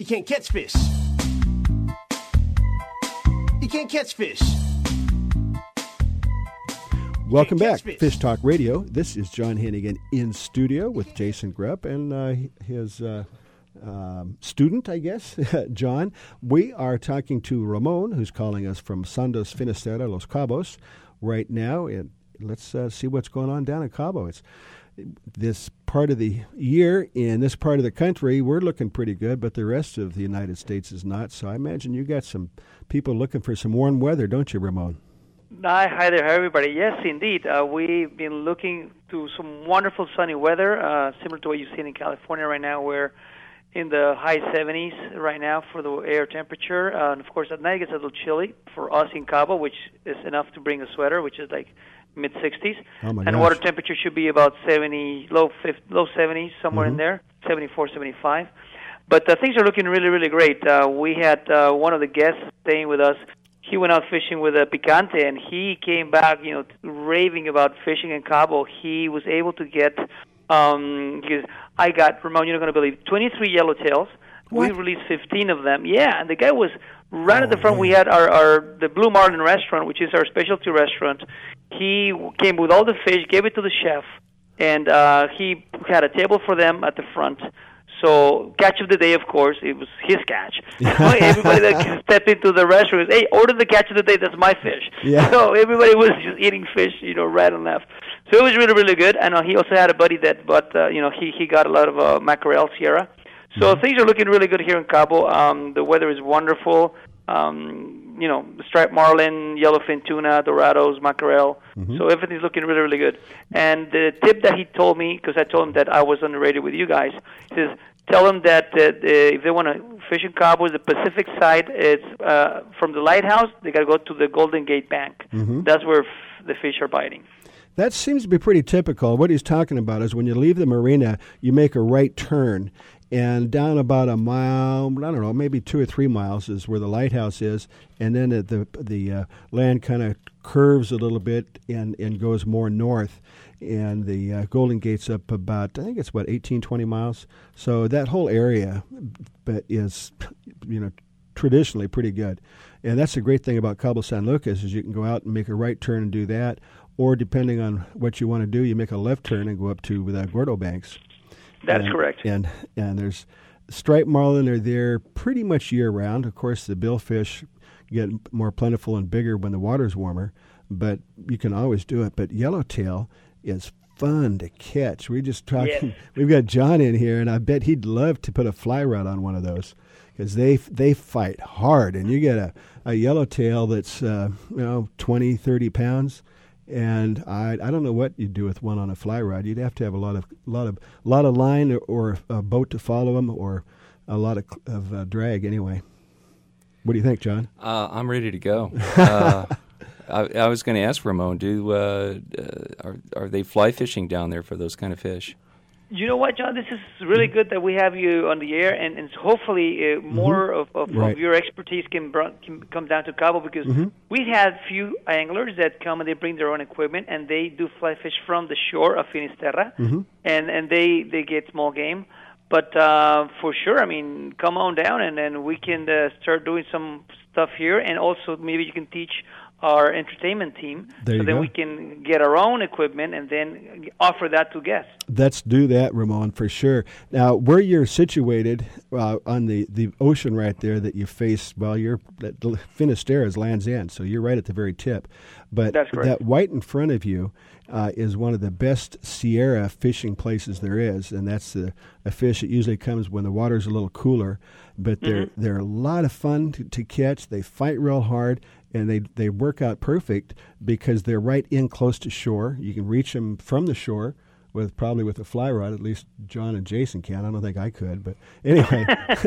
You can't catch fish. You can't catch fish. Welcome back, Fish Talk Radio. This is John Hennigan in studio with Jason Grupp and his student, I guess, John. We are talking to Ramon, who's calling us from Sondos Finisterre, Los Cabos, right now. And let's see what's going on down in Cabo. It's this part of the year in this part of the country, we're looking pretty good, but the rest of the United States is not. So I imagine you got some people looking for some warm weather, don't you, Ramon? Hi there, everybody. Yes, indeed. We've been looking to some wonderful sunny weather, similar to what you've seen in California right now. We're in the high 70s right now for the air temperature. And, of course, at night it gets a little chilly for us in Cabo, which is enough to bring a sweater, which is like mid-60s. Oh my and gosh. Water temperature should be about 70, low 70s, somewhere in there, 74, 75. But things are looking really, really great. We had one of the guests staying with us. He went out fishing with a picante, and he came back, raving about fishing in Cabo. He was able to get, because I got, Ramon, you're not going to believe, 23 yellowtails. What? We released 15 of them. Yeah, and the guy was right at the front. Man. We had the Blue Marlin restaurant, which is our specialty restaurant. He came with all the fish, gave it to the chef, and he had a table for them at the front. So, catch of the day, of course, it was his catch. Everybody that stepped into the restaurant was, hey, order the catch of the day, that's my fish. Yeah. So, everybody was just eating fish, right and left. So, it was really, really good. And he also had a buddy that, he got a lot of mackerel, Sierra. So, things are looking really good here in Cabo. The weather is wonderful. The striped marlin, yellowfin tuna, dorados, mackerel. So everything's looking really, really good. And the tip that he told me, because I told him that I was on the radio with you guys, he says, tell them that if they want to fish in Cabo, the Pacific side, it's from the lighthouse, they got to go to the Golden Gate Bank. That's where the fish are biting. That seems to be pretty typical. What he's talking about is when you leave the marina, you make a right turn. And down about a mile, I don't know, maybe 2 or 3 miles is where the lighthouse is. And then the land kind of curves a little bit and goes more north. And the Golden Gate's up about, I think it's about 18, 20 miles. So that whole area is, traditionally pretty good. And that's the great thing about Cabo San Lucas is you can go out and make a right turn and do that. Or depending on what you want to do, you make a left turn and go up to the Gordo Banks. That's correct. And there's striped marlin are there pretty much year-round. Of course, the billfish get more plentiful and bigger when the water's warmer, but you can always do it. But yellowtail is fun to catch. We're just talking. Yes. We've got John in here, and I bet he'd love to put a fly rod on one of those because they fight hard. And you get a yellowtail that's 20, 30 pounds. And I don't know what you'd do with one on a fly rod. You'd have to have a lot of line or a boat to follow them, or a lot of drag. Anyway, what do you think, John? I'm ready to go. I was going to ask Ramon, are they fly fishing down there for those kind of fish? You know what, John? This is really good that we have you on the air, and hopefully more of your expertise can come down to Cabo, because we had few anglers that come and they bring their own equipment, and they do fly fish from the shore of Finisterre, and they get small game. But for sure, come on down, and then we can start doing some stuff here, and also maybe you can teach our entertainment team, so that we can get our own equipment and then offer that to guests. Let's do that, Ramon, for sure. Now, where you're situated on the ocean right there that you face, Finisterre is Land's End, so you're right at the very tip. But that's correct. That white in front of you is one of the best Sierra fishing places there is, and that's a fish that usually comes when the water's a little cooler. But they're a lot of fun to catch. They fight real hard. And they work out perfect because they're right in close to shore. You can reach them from the shore probably with a fly rod. At least John and Jason can. I don't think I could, but anyway,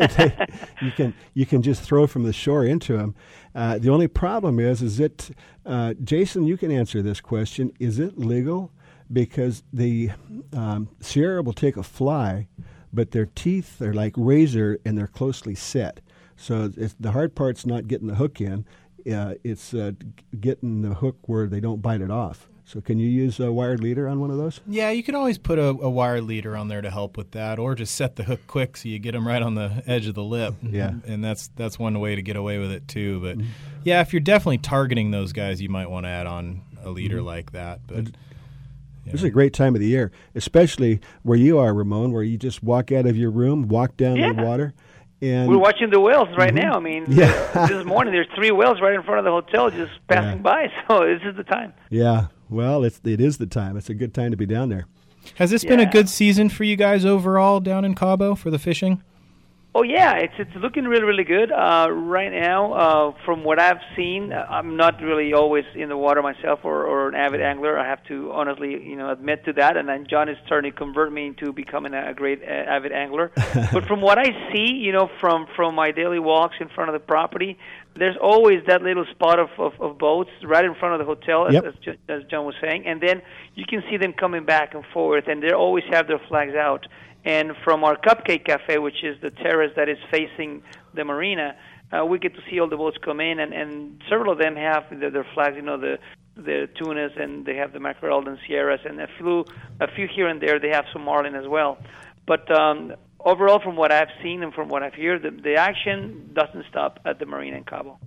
you can just throw from the shore into them. The only problem is it, Jason, you can answer this question. Is it legal? Because the Sierra will take a fly, but their teeth are like razor and they're closely set. So the hard part's not getting the hook in. It's getting the hook where they don't bite it off. So can you use a wired leader on one of those? Yeah, you can always put a wire leader on there to help with that, or just set the hook quick so you get them right on the edge of the lip. Yeah. And that's one way to get away with it too. But yeah, if you're definitely targeting those guys, you might want to add on a leader like that. But This is a great time of the year, especially where you are, Ramon, where you just walk out of your room, walk down the water. And we're watching the whales right now. I mean, this morning there's 3 whales right in front of the hotel just passing by. So this is the time. Yeah. Well, it is the time. It's a good time to be down there. Has this been a good season for you guys overall down in Cabo for the fishing? Oh yeah, it's looking really, really good right now. From what I've seen, I'm not really always in the water myself or an avid angler. I have to honestly, admit to that. And then John is starting to convert me into becoming a great avid angler. But from what I see, from my daily walks in front of the property, there's always that little spot of boats right in front of the hotel, as John was saying, and then you can see them coming back and forth, and they always have their flags out. And from our Cupcake Cafe, which is the terrace that is facing the marina, we get to see all the boats come in, and several of them have their flags, the tunas, and they have the mackerel and sierras, and a few here and there, they have some marlin as well. But overall, from what I've seen and from what I've heard, the action doesn't stop at the marina in Cabo.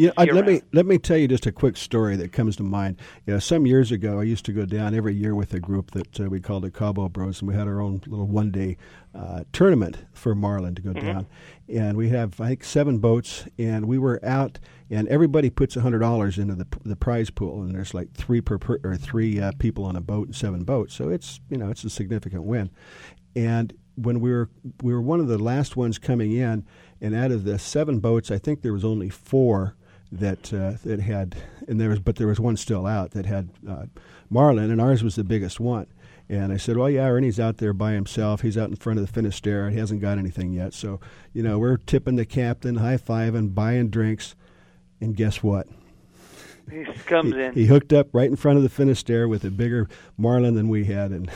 Let me tell you just a quick story that comes to mind. Some years ago, I used to go down every year with a group that we called the Cabo Bros, and we had our own little one-day tournament for marlin to go down. And we have, I think, 7 boats, and we were out, and everybody puts $100 into the prize pool, and there's like 3 people on a boat and 7 boats, so it's it's a significant win. And when we were one of the last ones coming in, and out of the 7 boats, I think there was only 4 that had, but there was one still out that had marlin, and ours was the biggest one. And I said, well, yeah, Ernie's out there by himself. He's out in front of the Finisterre. He hasn't got anything yet. So, we're tipping the captain, high-fiving, buying drinks, and guess what? He comes in. He hooked up right in front of the Finisterre with a bigger marlin than we had, and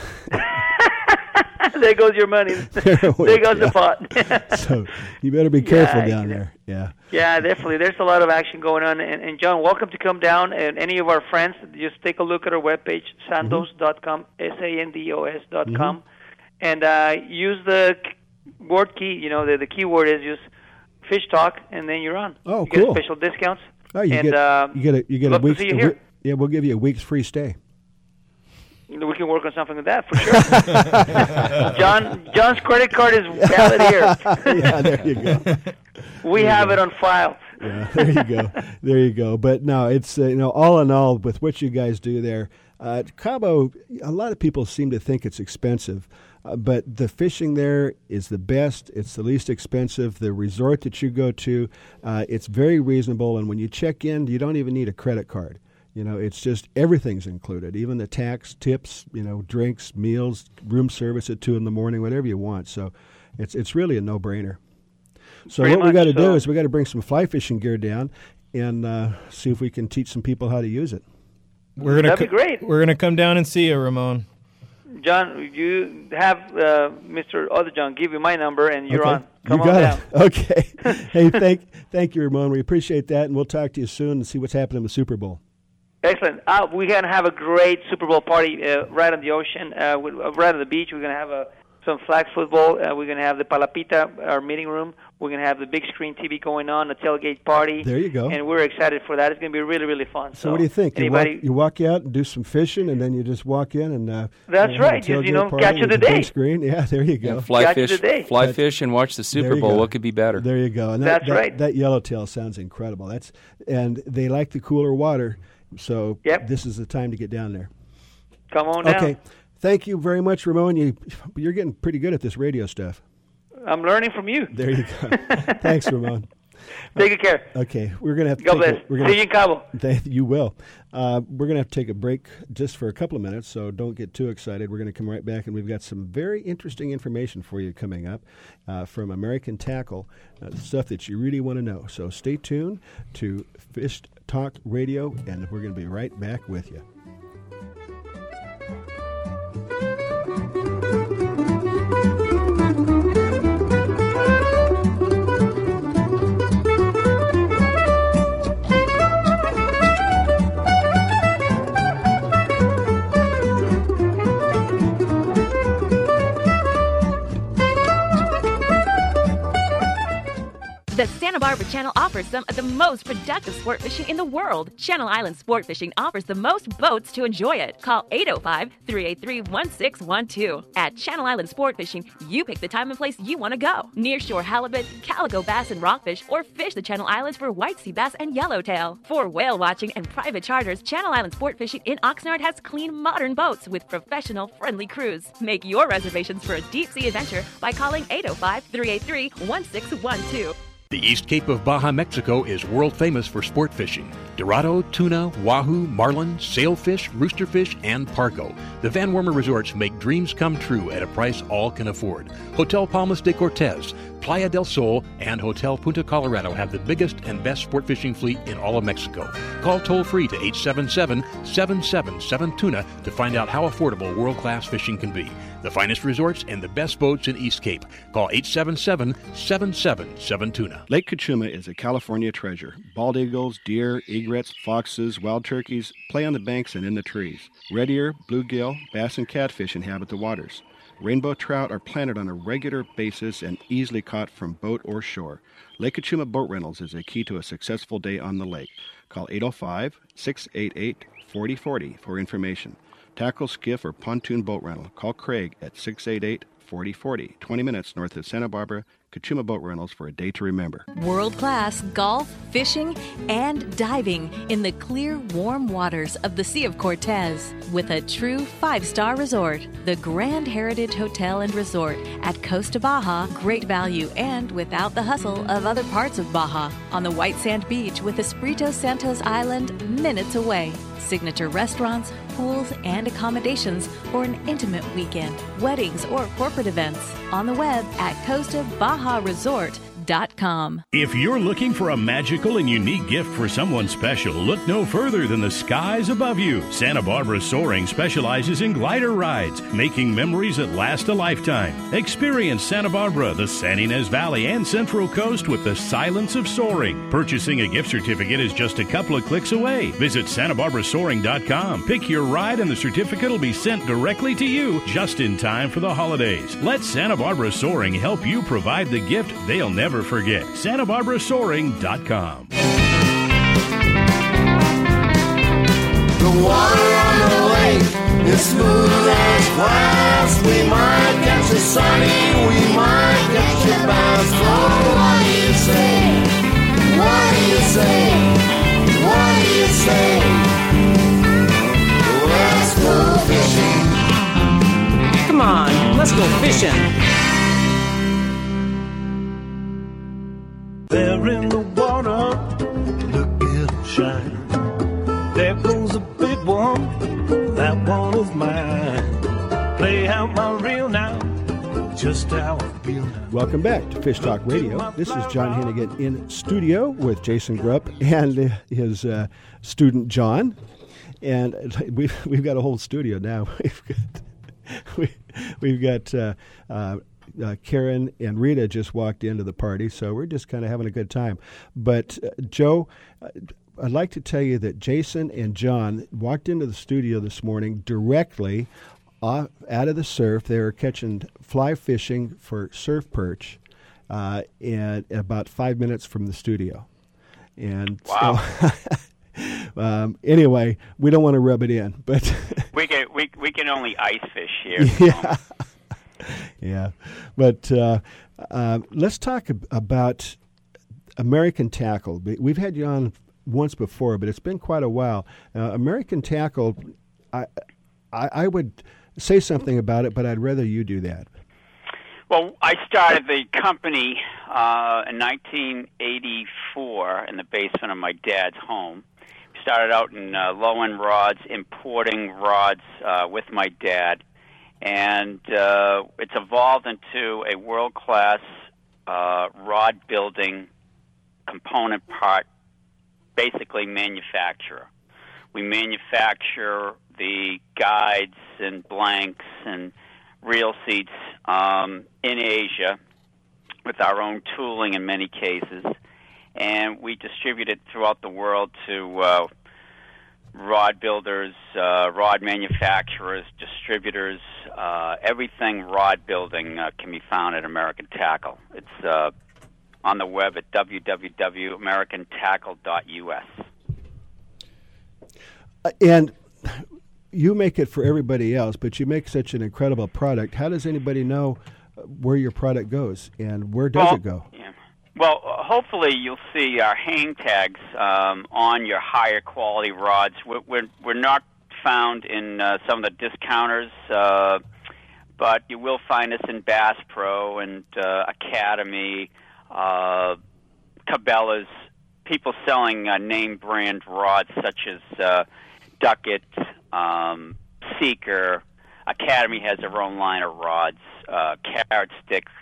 there goes your money. There goes the pot. So you better be careful down there. Yeah. Yeah, definitely. There's a lot of action going on. And John, welcome to come down. And any of our friends, just take a look at our webpage, sandos.com, sandos.com, and use the word key. The keyword is just fish talk, and then you're on. Oh, you cool. Get special discounts. Oh, you get a week's. To see you here. Yeah, we'll give you a week's free stay. We can work on something with that for sure. John's credit card is valid here. Yeah, there you go. We have it on file. Yeah, there you go. But no, it's all in all, with what you guys do there, Cabo. A lot of people seem to think it's expensive, but the fishing there is the best. It's the least expensive. The resort that you go to, it's very reasonable, and when you check in, you don't even need a credit card. It's just everything's included, even the tax, tips, drinks, meals, room service at 2 a.m, whatever you want. So it's really a no-brainer. So what we got to do is we got to bring some fly fishing gear down and see if we can teach some people how to use it. That'd be great. We're gonna come down and see you, Ramon. John, you have Mr. Other John give you my number, and you're on. Come on down. Okay. Hey, thank you, Ramon. We appreciate that, and we'll talk to you soon and see what's happening with Super Bowl. Excellent. We're going to have a great Super Bowl party right on the ocean, right on the beach. We're going to have some flag football. We're going to have the Palapita, our meeting room. We're going to have the big screen TV going on, a tailgate party. There you go. And we're excited for that. It's going to be really, really fun. So what do you think? You walk out and do some fishing, and then you just walk in and that's right. Just catch you the day. Screen. Yeah, there you go. Yeah, fly fish and watch the Super Bowl. What could be better? There you go. And that's right. That yellowtail sounds incredible. And they like the cooler water. So This is the time to get down there. Come on down. Okay. Thank you very much, Ramon. You're getting pretty good at this radio stuff. I'm learning from you. There you go. Thanks, Ramon. Take good care. Okay. We're going to have to God bless. See you in Cabo. You will. We're going to have to take a break just for a couple of minutes, so don't get too excited. We're going to come right back, and we've got some very interesting information for you coming up from American Tackle, stuff that you really want to know. So stay tuned to Fish Talk Radio, and we're going to be right back with you. The Santa Barbara Channel offers some of the most productive sport fishing in the world. Channel Island Sport Fishing offers the most boats to enjoy it. Call 805-383-1612. At Channel Island Sport Fishing, you pick the time and place you want to go. Nearshore halibut, calico bass and rockfish, or fish the Channel Islands for white sea bass and yellowtail. For whale watching and private charters, Channel Island Sport Fishing in Oxnard has clean, modern boats with professional, friendly crews. Make your reservations for a deep-sea adventure by calling 805-383-1612. The East Cape of Baja, Mexico is world famous for sport fishing. Dorado, tuna, wahoo, marlin, sailfish, roosterfish, and pargo. The Van Wormer Resorts make dreams come true at a price all can afford. Hotel Palmas de Cortez, Playa del Sol, and Hotel Punta Colorado have the biggest and best sport fishing fleet in all of Mexico. Call toll-free to 877-777-TUNA to find out how affordable world-class fishing can be. The finest resorts and the best boats in East Cape. Call 877-777-TUNA. Lake Cachuma is a California treasure. Bald eagles, deer, egrets, foxes, wild turkeys play on the banks and in the trees. Red ear, bluegill, bass, and catfish inhabit the waters. Rainbow trout are planted on a regular basis and easily caught from boat or shore. Lake Cachuma Boat Rentals is a key to a successful day on the lake. Call 805-688-4040 for information. Tackle, skiff, or pontoon boat rental. Call Craig at 688-4040, 20 minutes north of Santa Barbara. Cachuma Boat Rentals for a day to remember. World-class golf, fishing, and diving in the clear, warm waters of the Sea of Cortez with a true 5-star resort. The Grand Heritage Hotel and Resort at Costa Baja. Great value and without the hustle of other parts of Baja. On the white sand beach with Espiritu Santos Island minutes away. Signature restaurants, pools, and accommodations for an intimate weekend, weddings, or corporate events. On the web at CostaBajaResort.com. If you're looking for a magical and unique gift for someone special, look no further than the skies above you. Santa Barbara Soaring specializes in glider rides, making memories that last a lifetime. Experience Santa Barbara, the San Ynez Valley, and Central Coast with the silence of soaring. Purchasing a gift certificate is just a couple of clicks away. Visit SantaBarbaraSoaring.com. Pick your ride and the certificate will be sent directly to you just in time for the holidays. Let Santa Barbara Soaring help you provide the gift they'll never forget. SantaBarbaraSoaring.com. The water on the lake is smooth as glass. We might catch a sunny, we might catch a bass. So what do you say? What do you say? What do you say? Let's go fishing. Come on, let's go fishing. There in the water, look at him shine. There goes a big one, that one is mine. Play out my reel now, just how I feel now. Welcome back to Fish Talk Radio. This is John Hennigan in studio with Jason Grupp and his student John. And we've got a whole studio now. We've got Karen and Rita just walked into the party, so we're just kind of having a good time. But Joe, I'd like to tell you that Jason and John walked into the studio this morning directly out of the surf. They were catching fly fishing for surf perch, and about 5 minutes from the studio. And wow. So, anyway, we don't want to rub it in, but we can only ice fish here. Yeah. Yeah, but let's talk about American Tackle. We've had you on once before, but it's been quite a while. American Tackle, I would say something about it, but I'd rather you do that. Well, I started the company in 1984 in the basement of my dad's home. Started out in low-end rods, importing rods with my dad. And it's evolved into a world-class rod building component part, basically manufacturer. We manufacture the guides and blanks and reel seats in Asia with our own tooling in many cases, and we distribute it throughout the world to rod builders, rod manufacturers, distributors, everything rod building can be found at American Tackle. It's on the web at www.americantackle.us. And you make it for everybody else, but you make such an incredible product. How does anybody know where your product goes, and where does it go? Yeah. Well, hopefully you'll see our hang tags on your higher quality rods. We're not found in some of the discounters, but you will find us in Bass Pro and Academy, Cabela's, people selling name brand rods such as Duckett, Seeker. Academy has their own line of rods, Carrot Sticks,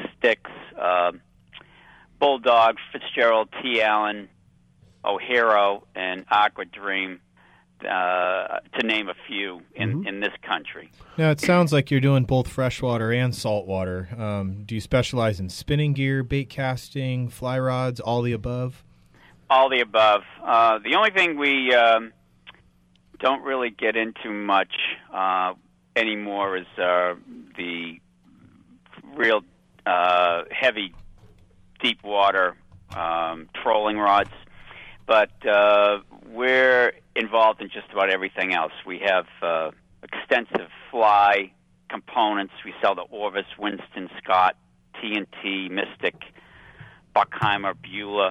Bulldog, Fitzgerald, T. Allen, O'Hara, and Aqua Dream, to name a few in this country. Now, it sounds like you're doing both freshwater and saltwater. Do you specialize in spinning gear, bait casting, fly rods, all the above? All the above. The only thing we don't really get into much anymore is the real heavy deep water trolling rods, but we're involved in just about everything else. We have extensive fly components. We sell the Orvis, Winston, Scott, T&T, Mystic, Buckheimer, Beulah.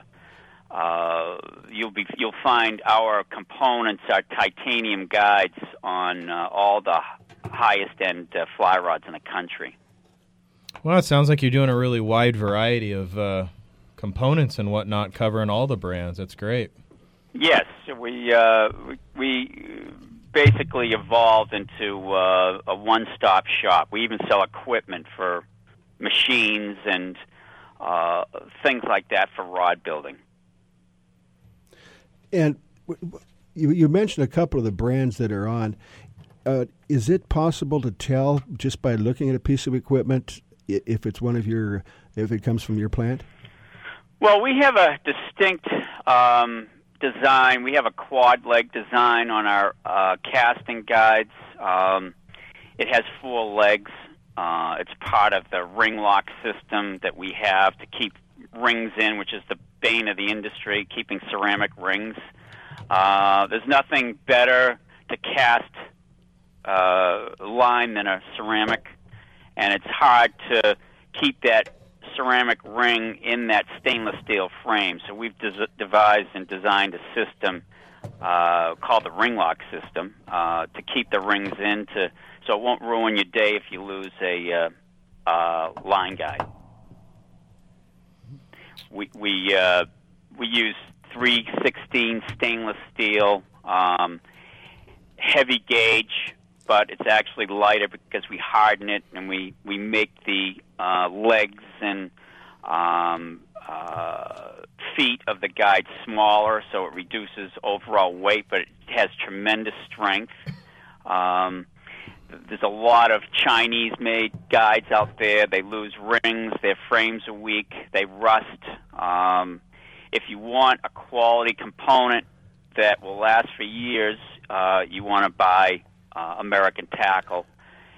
You'll find our components, our titanium guides, on all the highest end fly rods in the country. Well, it sounds like you're doing a really wide variety of components and whatnot, covering all the brands. That's great. Yes, we basically evolved into a one-stop shop. We even sell equipment for machines and things like that for rod building. And you mentioned a couple of the brands that are on. Is it possible to tell just by looking at a piece of equipment if it's if it comes from your plant? Well, we have a distinct design. We have a quad leg design on our casting guides. It has 4 legs. It's part of the ring lock system that we have to keep rings in, which is the bane of the industry, keeping ceramic rings. There's nothing better to cast line than a ceramic, and it's hard to keep that ceramic ring in that stainless steel frame. So we've devised and designed a system called the ring lock system to keep the rings in, so it won't ruin your day if you lose a line guide. We use 3/16 stainless steel, heavy gauge, but it's actually lighter because we harden it and we make the legs and feet of the guide smaller, so it reduces overall weight, but it has tremendous strength. There's a lot of Chinese-made guides out there. They lose rings. Their frames are weak. They rust. If you want a quality component that will last for years, you want to buy American Tackle.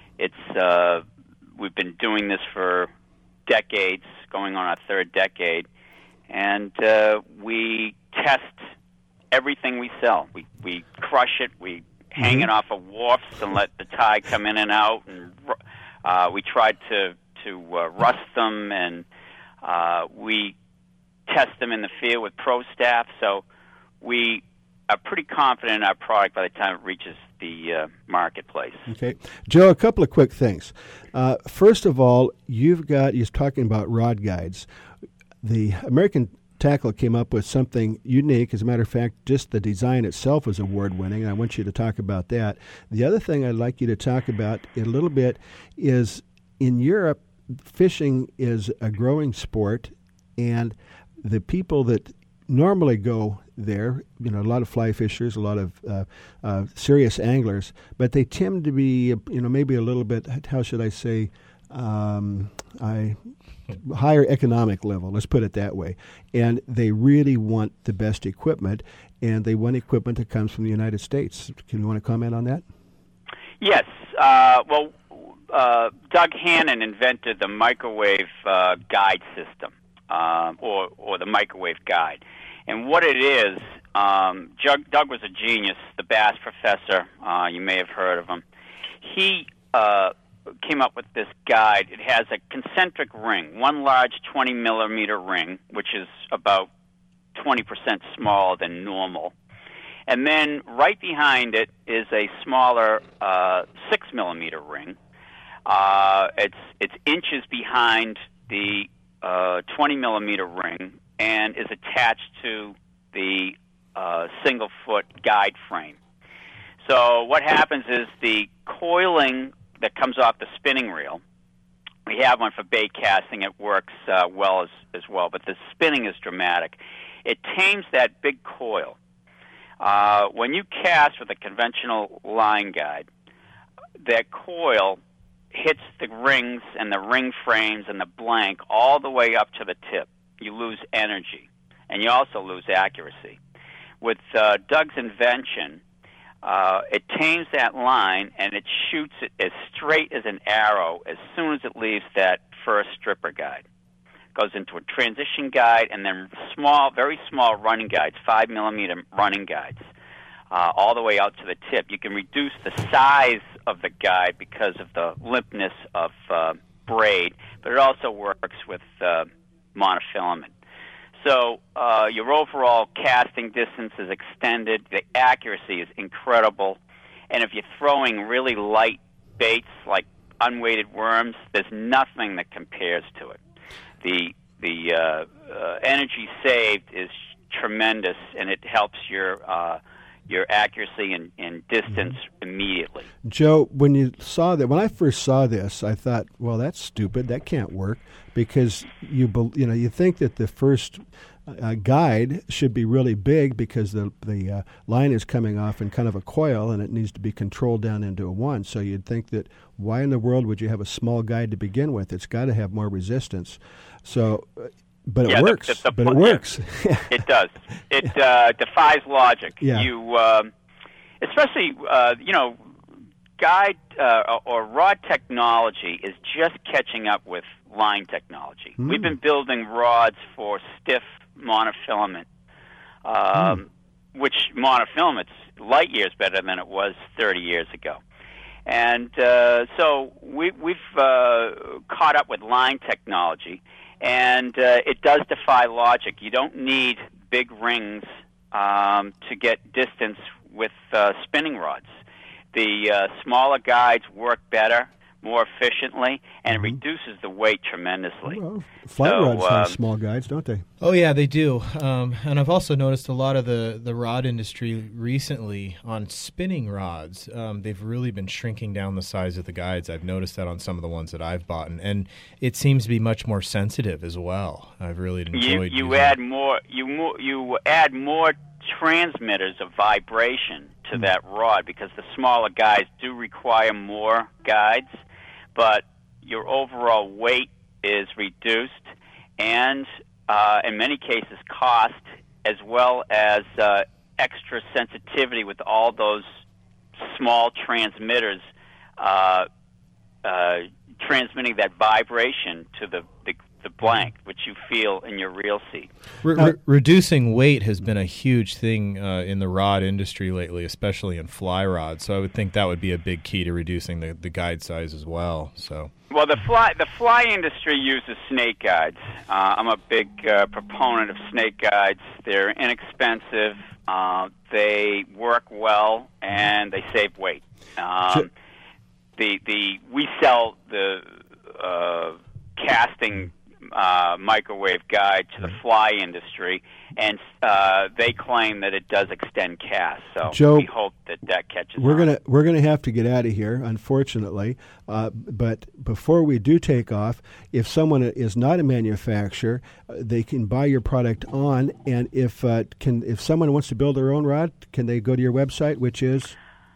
We've been doing this for decades, going on our 3rd decade, and we test everything we sell. We crush it. We hang it off of wharfs and let the tide come in and out, and we tried to rust them, and we test them in the field with pro staff. So we are pretty confident in our product by the time it reaches the marketplace. Okay. Joe, a couple of quick things. First of all, you're talking about rod guides. The American Tackle came up with something unique. As a matter of fact, just the design itself is award-winning, and I want you to talk about that. The other thing I'd like you to talk about a little bit is in Europe, fishing is a growing sport, and the people that normally go there, a lot of fly fishers, a lot of serious anglers, but they tend to be, maybe a little bit, how should I say, higher economic level, let's put it that way. And they really want the best equipment, and they want equipment that comes from the United States. Can you want to comment on that? Yes. Doug Hannon invented the microwave guide system. or the microwave guide. And what it is, Doug was a genius, the Bass professor. You may have heard of him. He came up with this guide. It has a concentric ring, one large 20-millimeter ring, which is about 20% smaller than normal. And then right behind it is a smaller 6-millimeter ring. It's inches behind the 20-millimeter ring and is attached to the single-foot guide frame. So what happens is the coiling that comes off the spinning reel, we have one for bait casting. It works well as well, but the spinning is dramatic. It tames that big coil. When you cast with a conventional line guide, that coil hits the rings and the ring frames and the blank all the way up to the tip. You lose energy, and you also lose accuracy. With Doug's invention, it tames that line, and it shoots it as straight as an arrow as soon as it leaves that first stripper guide. Goes into a transition guide, and then small, very small running guides, 5-millimeter running guides, all the way out to the tip. You can reduce the size of the guide because of the limpness of braid, but it also works with monofilament. So your overall casting distance is extended. The accuracy is incredible. And if you're throwing really light baits like unweighted worms, there's nothing that compares to it. The energy saved is tremendous, and it helps your accuracy and distance immediately. Joe, when you saw that, when I first saw this, I thought, well, that's stupid. That can't work, because you think that the first guide should be really big because the line is coming off in kind of a coil, and it needs to be controlled down into a one. So you'd think that why in the world would you have a small guide to begin with? It's got to have more resistance. So, but it works. It works. It does. It defies logic. Yeah. You, especially guide or rod technology is just catching up with line technology. We've been building rods for stiff monofilament, which monofilament's light years better than it was 30 years ago. And so we've caught up with line technology, and it does defy logic. You don't need big rings to get distance with spinning rods. The smaller guides work better, more efficiently, and it reduces the weight tremendously. Well, flight rods have small guides, don't they? Oh, yeah, they do. And I've also noticed a lot of the rod industry recently on spinning rods. They've really been shrinking down the size of the guides. I've noticed that on some of the ones that I've bought. And it seems to be much more sensitive as well. I've really enjoyed you add more transmitters of vibration to that rod, because the smaller guides do require more guides, but your overall weight is reduced, and in many cases cost, as well as extra sensitivity with all those small transmitters transmitting that vibration to the blank, which you feel in your reel seat. Reducing weight has been a huge thing in the rod industry lately, especially in fly rods. So I would think that would be a big key to reducing the guide size as well. So, well, the fly industry uses snake guides. I'm a big proponent of snake guides. They're inexpensive, they work well, and they save weight. We sell the casting microwave guide to the fly industry, and they claim that it does extend cast. So Joe, we hope that catches on. We're gonna have to get out of here, unfortunately. But before we do take off, if someone is not a manufacturer, they can buy your product on. And if someone wants to build their own rod, can they go to your website, which is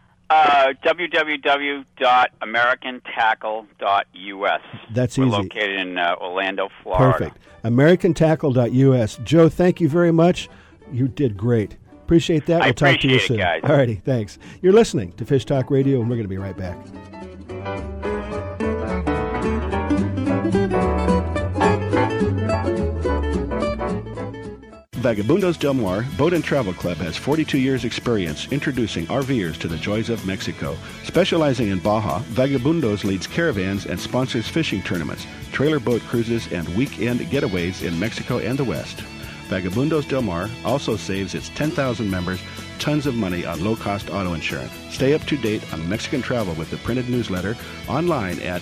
www.americantackle.us. That's We're easy. located in Orlando, Florida. Perfect. AmericanTackle.us. Joe, thank you very much. You did great. Appreciate that. We'll talk to you soon. Guys. All righty, thanks. You're listening to Fish Talk Radio, and we're going to be right back. Vagabundos Del Mar Boat and Travel Club has 42 years experience introducing RVers to the joys of Mexico. Specializing in Baja, Vagabundos leads caravans and sponsors fishing tournaments, trailer boat cruises, and weekend getaways in Mexico and the West. Vagabundos Del Mar also saves its 10,000 members tons of money on low-cost auto insurance. Stay up to date on Mexican travel with the printed newsletter online at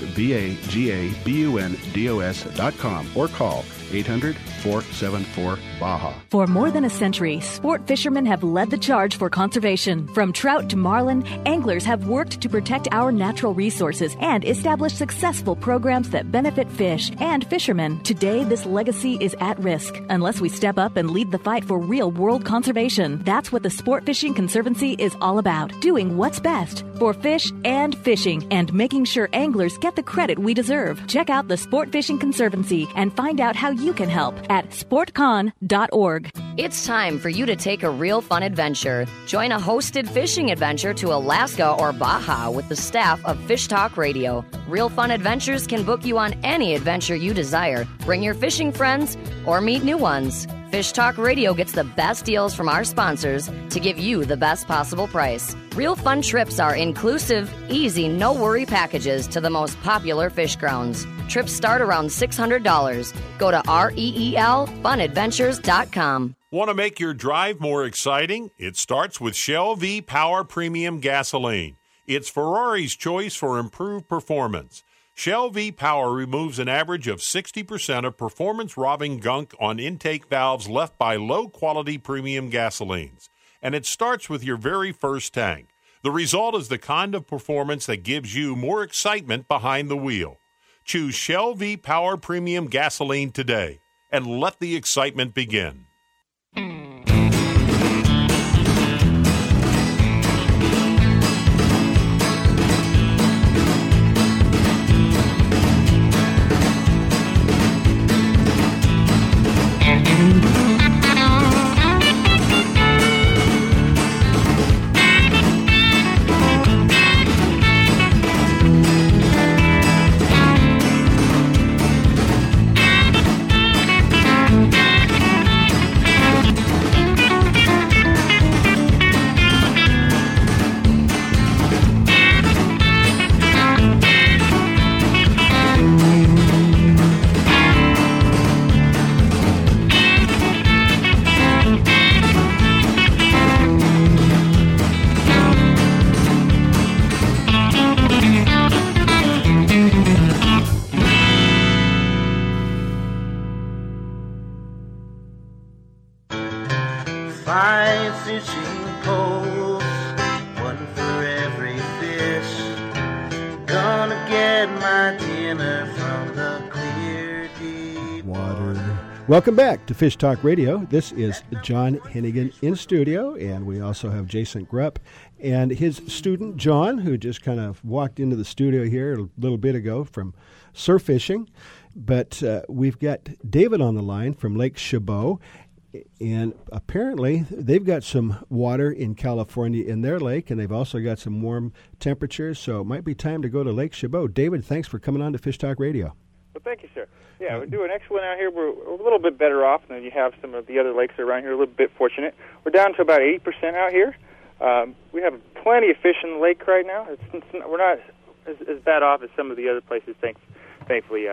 vagabundos.com or call 800-474-BAJA. For more than a century, sport fishermen have led the charge for conservation. From trout to marlin, anglers have worked to protect our natural resources and establish successful programs that benefit fish and fishermen. Today, this legacy is at risk unless we step up and lead the fight for real world conservation. That's what the Sport Fishing Conservancy is all about, doing what's best for fish and fishing and making sure anglers get the credit we deserve. Check out the Sport Fishing Conservancy and find out how you can help at sportcon.org. It's time for you to take a real fun adventure. Join a hosted fishing adventure to Alaska or Baja with the staff of Fish Talk Radio. Real Fun Adventures can book you on any adventure you desire. Bring your fishing friends or meet new ones. Fish Talk Radio gets the best deals from our sponsors to give you the best possible price. Real Fun trips are inclusive, easy, no-worry packages to the most popular fish grounds. Trips start around $600. Go to REELFunadventures.com. Want to make your drive more exciting? It starts with Shell V-Power Premium Gasoline. It's Ferrari's choice for improved performance. Shell V-Power removes an average of 60% of performance-robbing gunk on intake valves left by low-quality premium gasolines. And it starts with your very first tank. The result is the kind of performance that gives you more excitement behind the wheel. Choose Shell V-Power Premium Gasoline today and let the excitement begin. Five fishing poles, one for every fish. Gonna get my dinner from the clear deep water. Welcome back to Fish Talk Radio. This is John Hennigan in studio, and we also have Jason Grupp and his student, John, who just kind of walked into the studio here a little bit ago from surf fishing. But we've got David on the line from Lake Chabot, and apparently they've got some water in California in their lake, and they've also got some warm temperatures, so it might be time to go to Lake Chabot. David, thanks for coming on to Fish Talk Radio. Well, thank you, sir. Yeah, we're doing excellent out here. We're a little bit better off than you have some of the other lakes around here, a little bit fortunate. We're down to about 80% out here. We have plenty of fish in the lake right now. We're not as bad off as some of the other places, thankfully.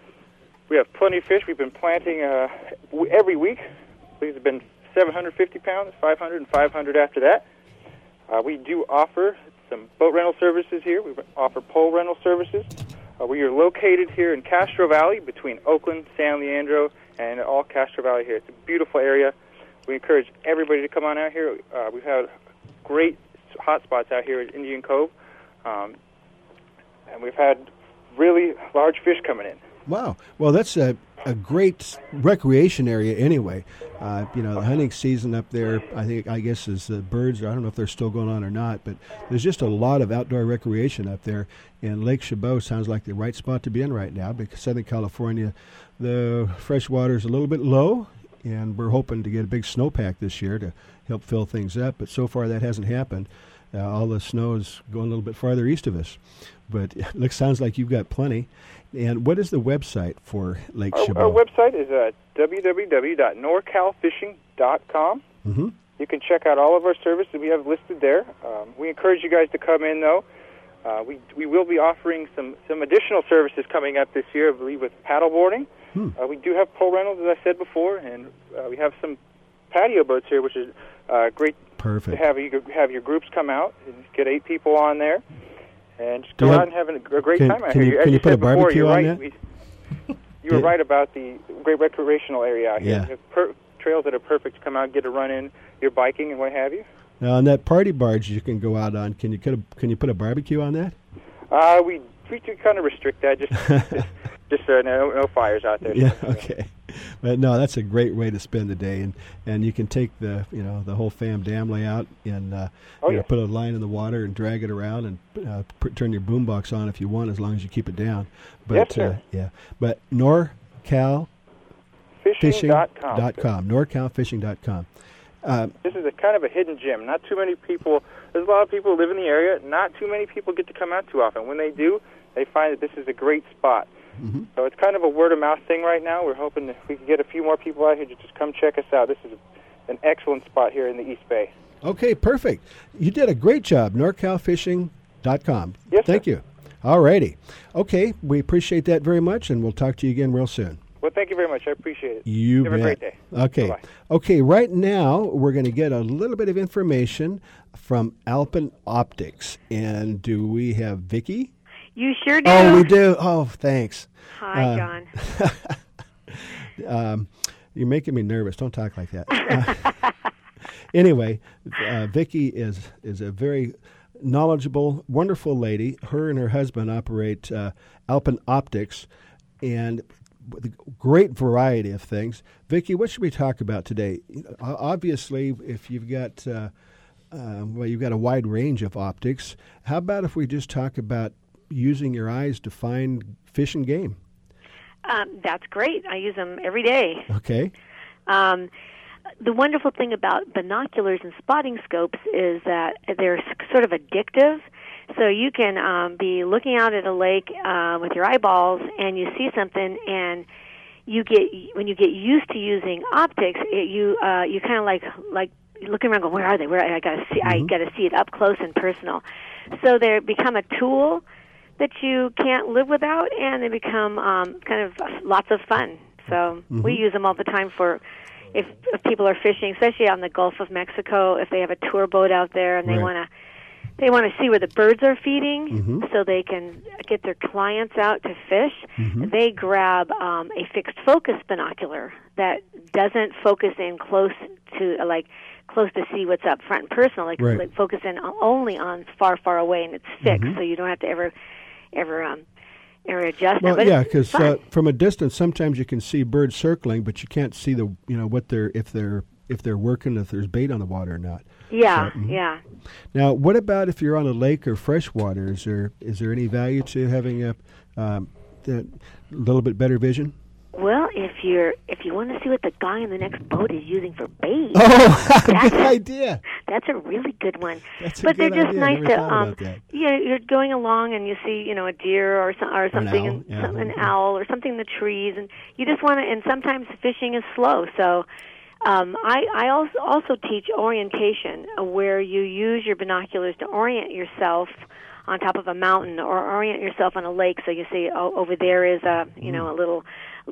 We have plenty of fish. We've been planting every week. These have been 750 pounds, 500, and 500 after that. We do offer some boat rental services here. We offer pole rental services. We are located here in Castro Valley between Oakland, San Leandro, and all Castro Valley here. It's a beautiful area. We encourage everybody to come on out here. We've had great hot spots out here at Indian Cove, and we've had really large fish coming in. Wow. Well, that's a great recreation area anyway. The hunting season up there, I guess, is birds. I don't know if they're still going on or not, but there's just a lot of outdoor recreation up there. And Lake Chabot sounds like the right spot to be in right now because Southern California, the fresh water is a little bit low, and we're hoping to get a big snowpack this year to help fill things up. But so far that hasn't happened. All the snow is going a little bit farther east of us. But it sounds like you've got plenty. And what is the website for Lake Chabot? Our website is www.norcalfishing.com. Mm-hmm. You can check out all of our services we have listed there. We encourage you guys to come in, though. We will be offering some additional services coming up this year, I believe, with paddleboarding. We do have pole rentals, as I said before, and we have some patio boats here, which is great. Perfect. To have your groups come out and get 8 people on there, and just go out and have a great time out here. Can you put a barbecue on that? You were right about the great recreational area out here. Yeah. We have trails that are perfect to come out and get a run in, your biking and what have you. Now, on that party barge you can go out on, can you put a barbecue on that? We do kind of restrict that, just no fires out there. Yeah, okay. But no, that's a great way to spend the day, and you can take the whole fam damley out and put a line in the water and drag it around and turn your boombox on if you want, as long as you keep it down. But yes, sir. But NorCalFishing.com. NorCalFishing.com. This is a kind of a hidden gem. Not too many people. There's a lot of people who live in the area. Not too many people get to come out too often. When they do, they find that this is a great spot. Mm-hmm. So it's kind of a word-of-mouth thing right now. We're hoping that we can get a few more people out here to just come check us out. This is an excellent spot here in the East Bay. Okay, perfect. You did a great job. NorCalFishing.com. Yes, Thank you. All righty. Okay, we appreciate that very much, and we'll talk to you again real soon. Well, thank you very much. I appreciate it. You Have bet. a great day. Okay. Bye-bye. Okay, right now we're going to get a little bit of information from Alpen Optics. And do we have Vicki? You sure do. Oh, we do. Oh, thanks. Hi, John. You're making me nervous. Don't talk like that. Anyway, Vicki is a very knowledgeable, wonderful lady. Her and her husband operate Alpen Optics, and with a great variety of things. Vicki, what should we talk about today? Obviously, if you've got you've got a wide range of optics. How about if we just talk about using your eyes to find fish and game? That's great. I use them every day. Okay. The wonderful thing about binoculars and spotting scopes is that they're sort of addictive. So you can be looking out at a lake with your eyeballs, and you see something, and when you get used to using optics, you kind of like looking around, going, "Where are they? Where I got to see? I got to see it up close and personal." So they become a tool that you can't live without, and they become kind of lots of fun. So we use them all the time for if people are fishing, especially on the Gulf of Mexico. If they have a tour boat out there and they want to see where the birds are feeding, so they can get their clients out to fish. They grab a fixed focus binocular that doesn't focus in close to see what's up front and personal, like focus in only on far away, and it's fixed, so you don't have to ever adjust it. Well, yeah, because from a distance, sometimes you can see birds circling, but you can't see what if they're working, if there's bait on the water or not. Yeah, So, yeah. Now, what about if you're on a lake or freshwater? Is there any value to having a little bit better vision? Well, if you want to see what the guy in the next boat is using for bait, good idea. That's a really good one. That's but a good they're just idea. I nice never thought about that. you're going along and you see a deer or something, an owl or something in the trees, and you just want to. And sometimes fishing is slow, so. I also teach orientation, where you use your binoculars to orient yourself on top of a mountain or orient yourself on a lake. So you see, over there is a little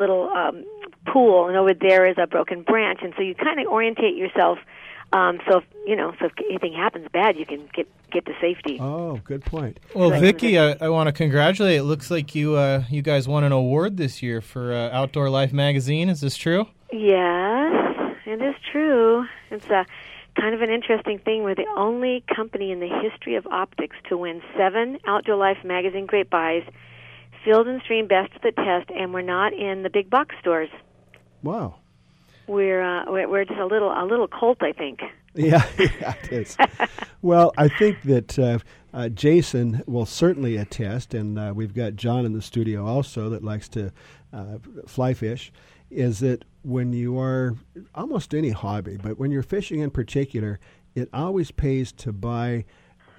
pool, and over there is a broken branch, and so you kind of orientate yourself. So if anything happens bad, you can get to safety. Oh, good point. Well, Vicki, I want to congratulate. It looks like you guys won an award this year for Outdoor Life magazine. Is this true? Yes, it is true. It's a kind of an interesting thing. We're the only company in the history of optics to win 7 Outdoor Life magazine Great Buys, Field and Stream Best of the Test, and we're not in the big box stores. Wow. We're just a little cult, I think. Yeah, it is. Well, I think that Jason will certainly attest, and we've got John in the studio also that likes to fly fish, is that when you are almost any hobby, but when you're fishing in particular, it always pays to buy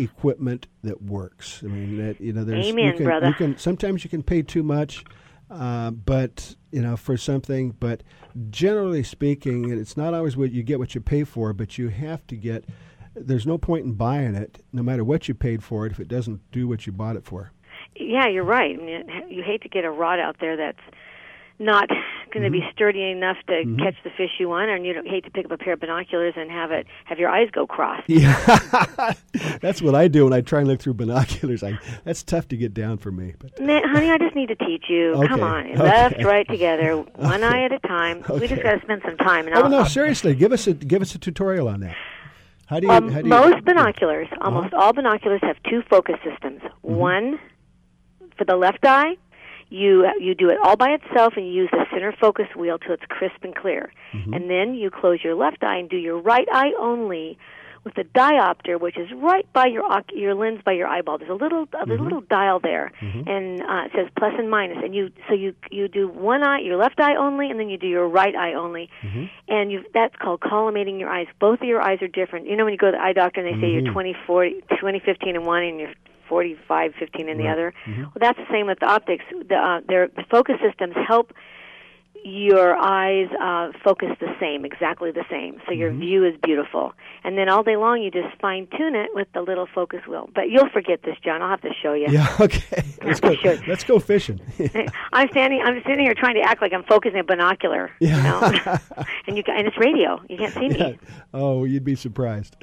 equipment that works. I mean, there's Amen, brother. Sometimes you can pay too much, but for something. But generally speaking, and it's not always what you pay for, but you have to get. There's no point in buying it, no matter what you paid for it, if it doesn't do what you bought it for. Yeah, you're right. I mean, you hate to get a rod out there that's not going to be sturdy enough to catch the fish you want, and you don't hate to pick up a pair of binoculars and have your eyes go crossed. Yeah, that's what I do when I try and look through binoculars. That's tough to get down for me. But. Man, honey, I just need to teach you. Okay. Come on, left, right, together, one eye at a time. We just got to spend some time. And no, seriously, give us a tutorial on that. How do you? Most binoculars, almost all binoculars, have two focus systems. One for the left eye. You do it all by itself, and you use the center focus wheel till it's crisp and clear. And then you close your left eye and do your right eye only with a diopter, which is right by your lens by your eyeball. There's a little dial there, and it says plus and minus. And you do one eye, your left eye only, and then you do your right eye only. And that's called collimating your eyes. Both of your eyes are different. You know when you go to the eye doctor and they say you're 20/15 in one and you're 45/15 in the other. Well, that's the same with the optics. The focus systems help your eyes focus exactly the same, so your view is beautiful. And then all day long, you just fine tune it with the little focus wheel. But you'll forget this, John. I'll have to show you. Yeah, okay. Let's go fishing. I'm sitting here trying to act like I'm focusing a binocular. Yeah. And it's radio. You can't see me. Oh, you'd be surprised.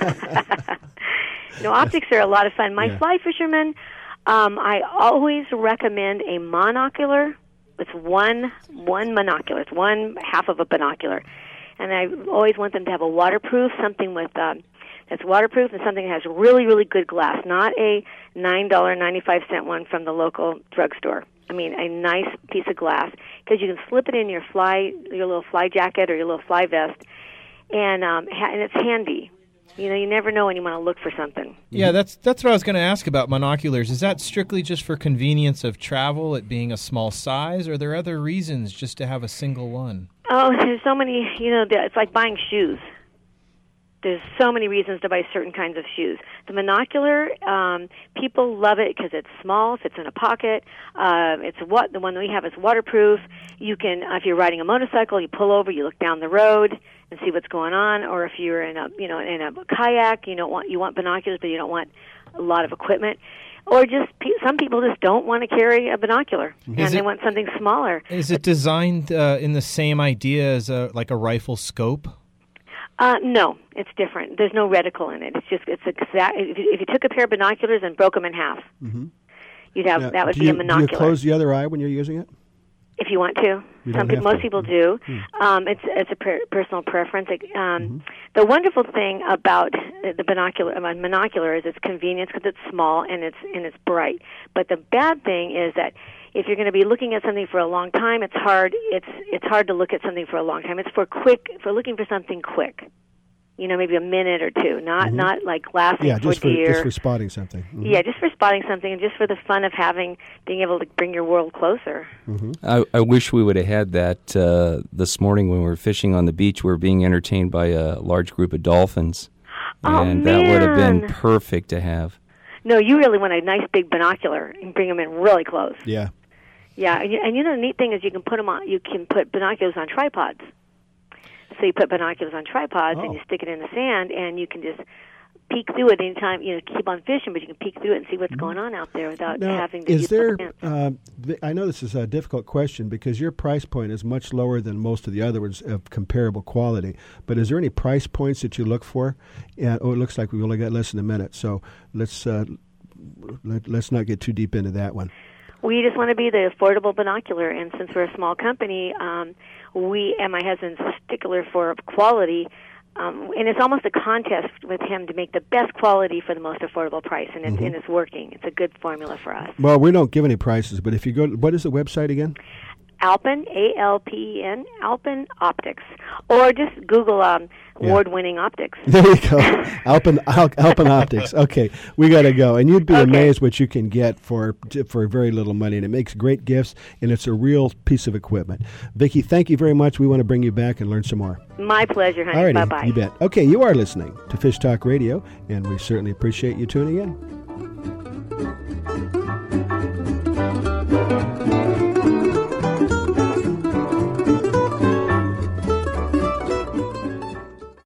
Optics are a lot of fun. My fly fishermen, I always recommend a monocular. It's one monocular. It's one half of a binocular. And I always want them to have a waterproof, something with that's waterproof and something that has really, really good glass, not a $9.95 one from the local drugstore. I mean, a nice piece of glass, because you can slip it in your little fly jacket or your little fly vest, and it's handy. You never know when you want to look for something. Yeah, that's what I was going to ask about monoculars. Is that strictly just for convenience of travel, it being a small size, or are there other reasons just to have a single one? Oh, there's so many, it's like buying shoes. There's so many reasons to buy certain kinds of shoes. The monocular, people love it because it's small, fits in a pocket. The one that we have is waterproof. You can, if you're riding a motorcycle, you pull over, you look down the road and see what's going on. Or if you're in a kayak, you want binoculars, but you don't want a lot of equipment. Or just some people just don't want to carry a binocular and they want something smaller. Is it designed in the same idea as like a rifle scope? No, it's different. There's no reticle in it. It's exact. If you took a pair of binoculars and broke them in half, you'd have that would be a monocular. Do you close the other eye when you're using it? If you want to, most people do. It's a personal preference. The wonderful thing about the monocular is its convenience because it's small and it's bright. But the bad thing is that if you're going to be looking at something for a long time, it's hard. It's hard to look at something for a long time. It's for looking for something quick. Maybe a minute or two, not like glassing for deer. Just for spotting something. Yeah, just for spotting something, and just for the fun of being able to bring your world closer. I wish we would have had that this morning when we were fishing on the beach. We were being entertained by a large group of dolphins, and that would have been perfect to have. No, you really want a nice big binocular and bring them in really close. Yeah. Yeah, and the neat thing is you can put binoculars on tripods. So you put binoculars on tripods and you stick it in the sand, and you can just peek through it anytime. Keep on fishing, but you can peek through it and see what's going on out there without having to use the lens. I know this is a difficult question because your price point is much lower than most of the other ones of comparable quality. But is there any price points that you look for? It looks like we've only got less than a minute, so let's not get too deep into that one. We just want to be the affordable binocular, and since we're a small company, we and my husband's a stickler for quality, and it's almost a contest with him to make the best quality for the most affordable price, and it's working. It's a good formula for us. Well, we don't give any prices, but if you go, what is the website again? Alpen, A-L-P-E-N, Alpen Optics. Or just Google award-winning optics. There you go. Alpen Optics. Okay, we got to go. And you'd be amazed what you can get for very little money. And it makes great gifts, and it's a real piece of equipment. Vicki, thank you very much. We want to bring you back and learn some more. My pleasure, honey. Alrighty, Bye-bye. you bet. Okay, you are listening to Fish Talk Radio, and we certainly appreciate you tuning in.